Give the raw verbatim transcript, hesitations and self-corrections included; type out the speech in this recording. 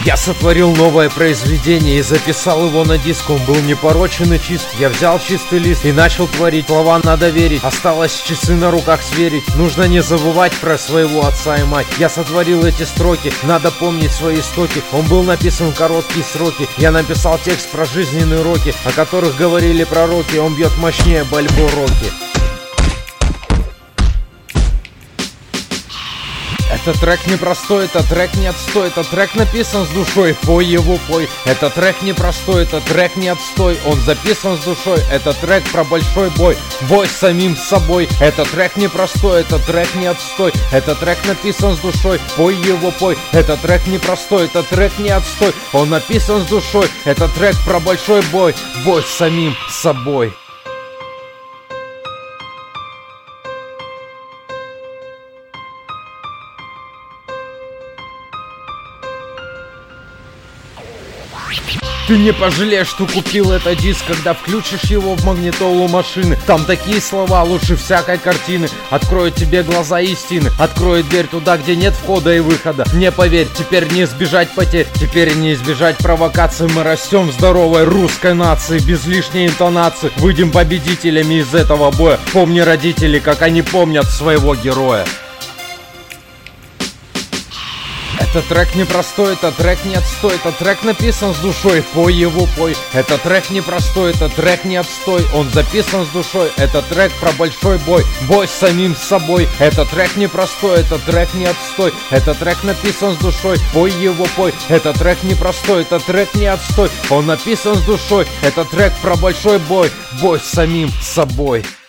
Я сотворил новое произведение и записал его на диск. Он был непорочен и чист. Я взял чистый лист и начал творить. Слова надо верить, осталось часы на руках сверить. Нужно не забывать про своего отца и мать. Я сотворил эти строки, надо помнить свои истоки. Он был написан в короткие сроки. Я написал текст про жизненные уроки, о которых говорили пророки. Он бьет мощнее Бальбо Рокки. Этот трек непростой, этот трек не отстой. Этот трек написан с душой, пой его, пой. Этот трек непростой, этот трек не отстой. Он записан с душой, этот трек про большой бой. Бой с самим собой. Этот трек непростой, этот трек не отстой. Этот трек написан с душой, пой его, пой. Этот трек непростой, этот трек не отстой. Он написан с душой, этот трек про большой бой. Бой с самим собой. Ты не пожалеешь, что купил этот диск, когда включишь его в магнитолу машины. Там такие слова лучше всякой картины. Откроют тебе глаза истины, откроет дверь туда, где нет входа и выхода. Не поверь, теперь не избежать потерь, теперь не избежать провокаций. Мы растем в здоровой русской нации, без лишней интонации. Выйдем победителями из этого боя. Помни родителей, как они помнят своего героя. Этот трек непростой, этот трек не отстой. Этот трек написан с душой, пой его, пой. Этот трек непростой, этот трек не отстой. Он записан с душой, этот трек про большой бой. Бой с самим собой. Этот трек непростой, этот трек не отстой. Этот трек написан с душой, пой его, пой. Этот трек непростой, этот трек не отстой. Он написан с душой, этот трек про большой бой. Бой с самим собой.